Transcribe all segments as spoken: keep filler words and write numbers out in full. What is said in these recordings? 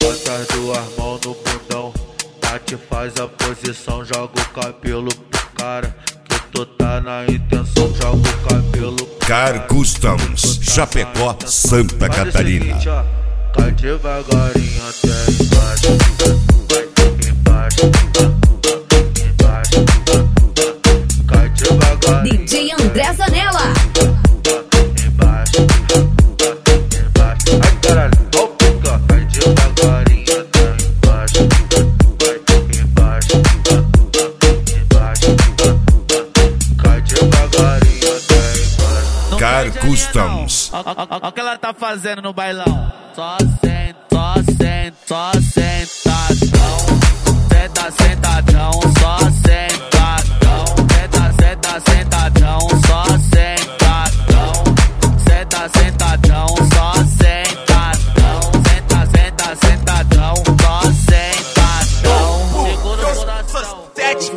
Bota as duas mãos no bundão, Tati faz a posição, joga o cabelo pro cara, que tu tá na intenção, joga o cabelo pro Car Customs, Chapecó, Santa Catarina. Cai devagarinho até embaixo, vai embaixo, embaixo, cai devagarinho. D J André Zanella. Embaixo, embaixo, ai caralho, ó pica, cai devagarinho até embaixo, vai embaixo, embaixo, cai devagarinho até embaixo. Car Customs. Olha o que ela tá fazendo no bailão. Só senta, só senta, só sentadão. Senta, sentadão, só sentadão. Senta, senta, sentadão, só sentadão. Senta, sentadão, só sentadão. Senta, senta, sentadão, só sentadão. Segura o coração.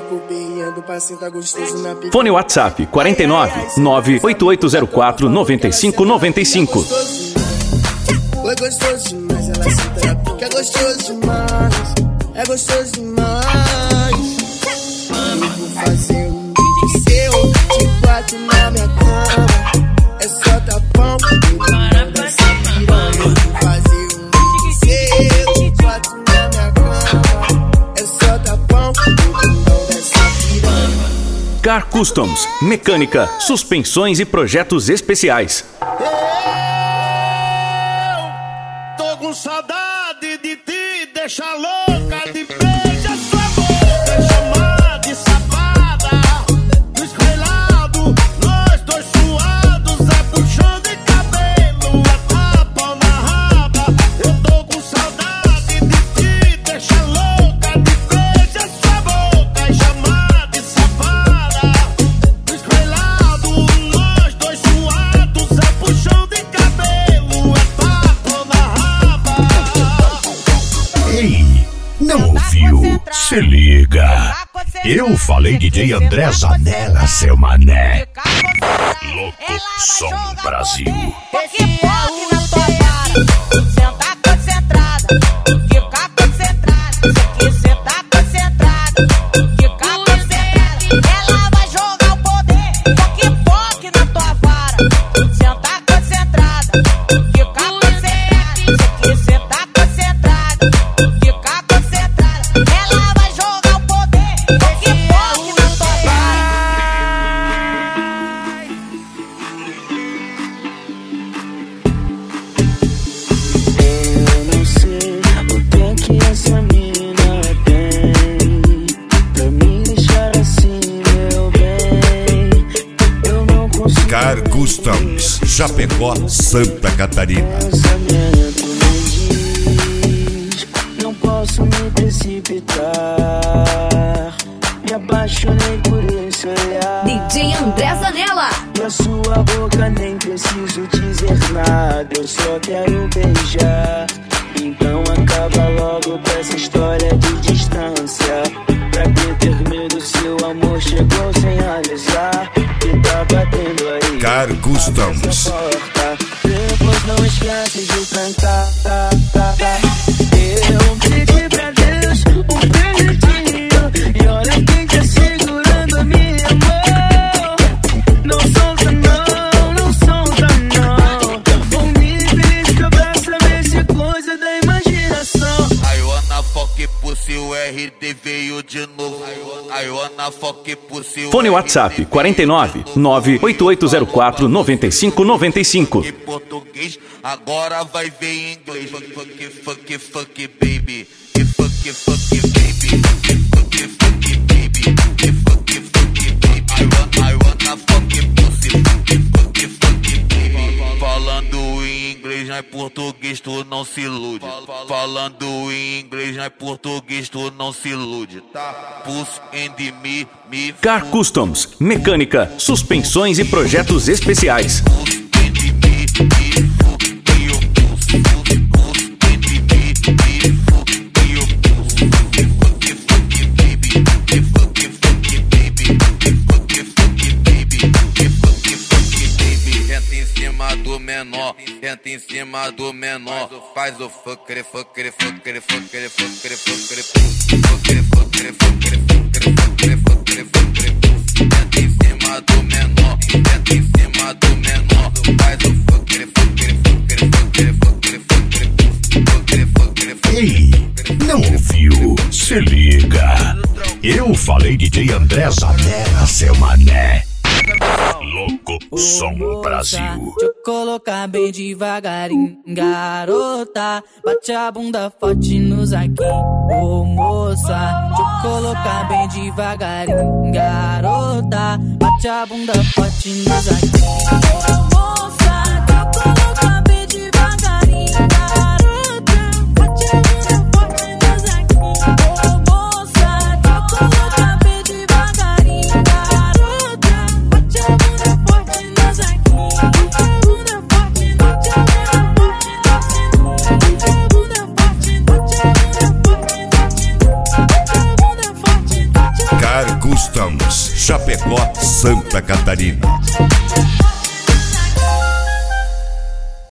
Fone WhatsApp quarenta e nove, nove oito oito zero quatro, nove cinco nove cinco. É gostoso demais, ela senta porque é gostoso demais, é gostoso demais. Eu vou fazer um seu de quatro na minha cama, é só tapão, eu dessa piranha. Eu vou fazer um seu de quatro na minha cama, é só tapão, eu dessa piranha. Car Customs, mecânica, suspensões e projetos especiais. Com saudade de ti, deixa louca de beija sua boca, chamar de safada, do escrelado, nós dois suados, é puxão de cabelo, é tapa na raba, eu tô com saudade de ti, deixa louca de beija sua boca, chamar de safada, do escrelado, nós dois suados, é puxão de cabelo, é tapa na raba. Ei, não ouviu? Se liga. Eu falei D J André Zanella, seu mané. Louco Som Brasil. Car Customs, Chapecó, Santa Catarina. Não posso me precipitar, me apaixonei por esse olhar. D J André Zanella. Na sua boca nem preciso dizer nada, eu só quero beijar. Então acaba logo com essa história de distância. Pra que ter medo se o amor chegou sem avisar? Que tá batendo aí Car Customs. Depois não esquece de cantar, tá, tá, tá. Eu pedi pra Deus um perdido, e olha quem tá segurando a minha mão. Não solta não, não solta não. Vou me beliscar pra saber se é coisa da imaginação. I wanna fuck pussy, o R D veio de novo. I wanna fuck pussy. Fone WhatsApp quarenta e nove, nove oito oito zero quatro, nove cinco nove cinco. Em português, agora vai ver em inglês. Fuck, fuck, fuck, fuck, baby. Fuck, fuck, baby. Fuck, fuck, baby. Fuck, fuck, baby. I wanna, I wanna fuck pussy. Fuck, fuck, baby. Falando em inglês, não é português, tu não se ilude. Falando em inglês, não é português, tu não se ilude, tá? Pussy and me, me. Car Customs, mecânica, suspensões e projetos especiais. Senta em cima do menor. Faz o fucker, fucker, fucker, fucker, fucker, fucker, fucker, fucker, fucker, fucker, fucker, fucker, fucker. Senta em cima do menor, senta em cima do menor. Faz o fucker, fucker, fucker, fucker, fucker, fucker, fucker, fucker, fucker. Ei, não ouviu? Se liga. Eu falei D J André Zanella, seu mané. Louco Som Brasil. Deixa eu colocar bem devagarinho, garota. Bate a bunda forte no zaquinho, ô moça. Deixa eu colocar bem devagarinho, garota. Bate a bunda forte no zaquinho, ô moça. Deixa eu colocar bem devagarinho, garota. Bate a bunda forte no zaquinho, ô moça. Deixa eu colocar bem devagarinho, garota. Bate a bunda forte no zaquinho, bate a bunda forte, bate a bunda forte, bate a bunda forte, bate a bunda forte. Car Customs, Chapecó, Santa Catarina.